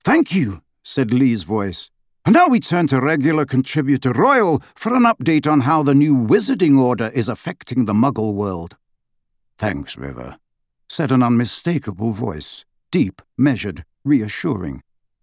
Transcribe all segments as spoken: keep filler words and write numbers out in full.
Thank you, said Lee's voice. And now we turn to regular contributor Royal for an update on how the new wizarding order is affecting the Muggle world. Thanks, River, said an unmistakable voice, deep, measured, reassuring.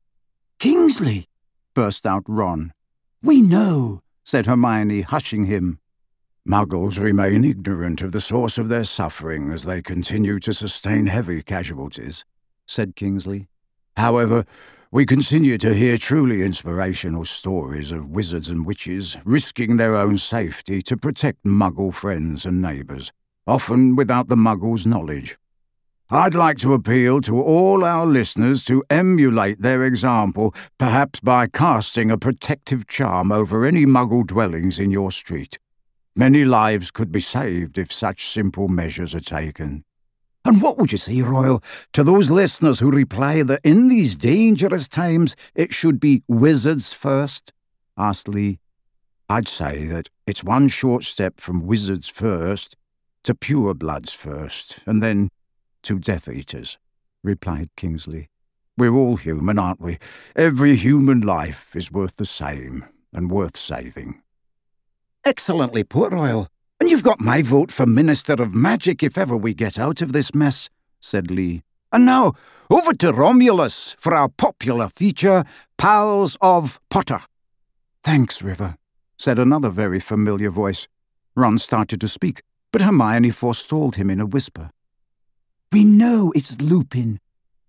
Kingsley, burst out Ron. We know, said Hermione, hushing him. Muggles remain ignorant of the source of their suffering as they continue to sustain heavy casualties, said Kingsley. However, we continue to hear truly inspirational stories of wizards and witches risking their own safety to protect Muggle friends and neighbours, often without the Muggles' knowledge. I'd like to appeal to all our listeners to emulate their example, perhaps by casting a protective charm over any Muggle dwellings in your street. Many lives could be saved if such simple measures are taken. And what would you say, Royal, to those listeners who reply that in these dangerous times it should be wizards first? Asked Lee. I'd say that it's one short step from wizards first to purebloods first, and then to Death Eaters, replied Kingsley. We're all human, aren't we? Every human life is worth the same and worth saving. Excellently put, Royal. And you've got my vote for Minister of Magic if ever we get out of this mess, said Lee. And now, over to Romulus for our popular feature, Pals of Potter. Thanks, River, said another very familiar voice. Ron started to speak, but Hermione forestalled him in a whisper. We know it's Lupin.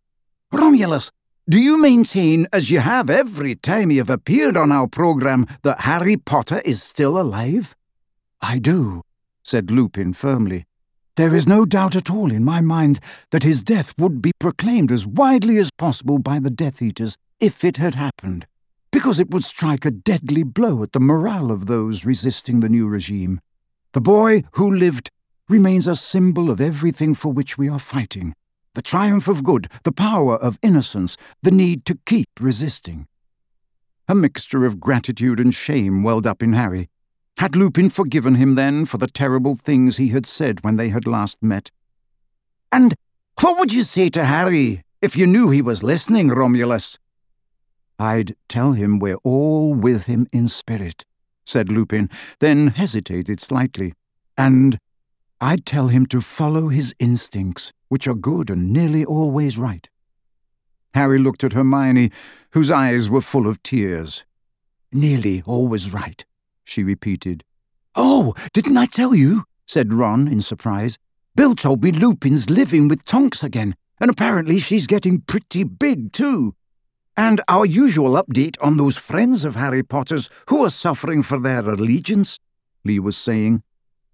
Romulus, do you maintain, as you have every time you've appeared on our programme, that Harry Potter is still alive? I do, said Lupin firmly. There is no doubt at all in my mind that his death would be proclaimed as widely as possible by the Death Eaters if it had happened, because it would strike a deadly blow at the morale of those resisting the new regime. The boy who lived remains a symbol of everything for which we are fighting. The triumph of good, the power of innocence, the need to keep resisting. A mixture of gratitude and shame welled up in Harry. Had Lupin forgiven him then for the terrible things he had said when they had last met? And what would you say to Harry if you knew he was listening, Romulus? I'd tell him we're all with him in spirit, said Lupin, then hesitated slightly. And I'd tell him to follow his instincts, which are good and nearly always right. Harry looked at Hermione, whose eyes were full of tears. Nearly always right, she repeated. Oh, didn't I tell you? Said Ron in surprise. Bill told me Lupin's living with Tonks again, and apparently she's getting pretty big too. And our usual update on those friends of Harry Potter's who are suffering for their allegiance, Lee was saying.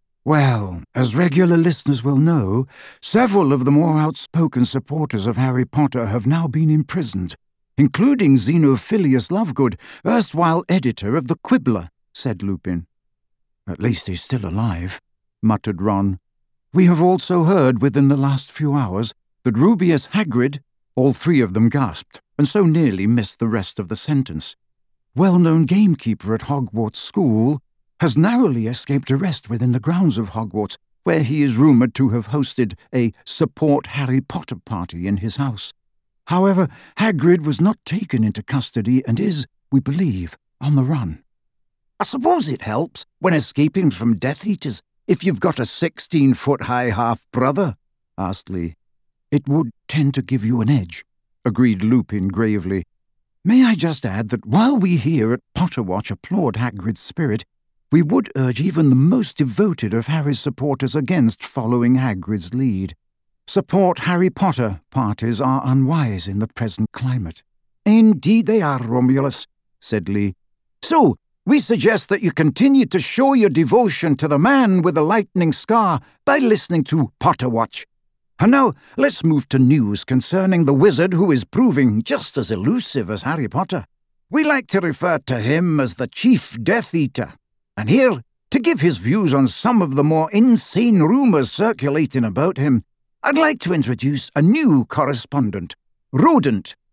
Well, as regular listeners will know, several of the more outspoken supporters of Harry Potter have now been imprisoned, including Xenophilius Lovegood, erstwhile editor of The Quibbler, said Lupin. At least he's still alive, muttered Ron. We have also heard within the last few hours that Rubeus Hagrid, all three of them gasped, and so nearly missed the rest of the sentence, well-known gamekeeper at Hogwarts School, has narrowly escaped arrest within the grounds of Hogwarts, where he is rumoured to have hosted a Support Harry Potter party in his house. However, Hagrid was not taken into custody and is, we believe, on the run. I suppose it helps, when escaping from Death Eaters, if you've got a sixteen-foot-high half-brother, asked Lee. It would tend to give you an edge, agreed Lupin gravely. May I just add that while we here at Potterwatch applaud Hagrid's spirit, we would urge even the most devoted of Harry's supporters against following Hagrid's lead. Support Harry Potter parties are unwise in the present climate. Indeed they are, Romulus, said Lee. So, we suggest that you continue to show your devotion to the man with the lightning scar by listening to Potterwatch. And now, let's move to news concerning the wizard who is proving just as elusive as Harry Potter. We like to refer to him as the Chief Death Eater. And here, to give his views on some of the more insane rumours circulating about him, I'd like to introduce a new correspondent, Rodent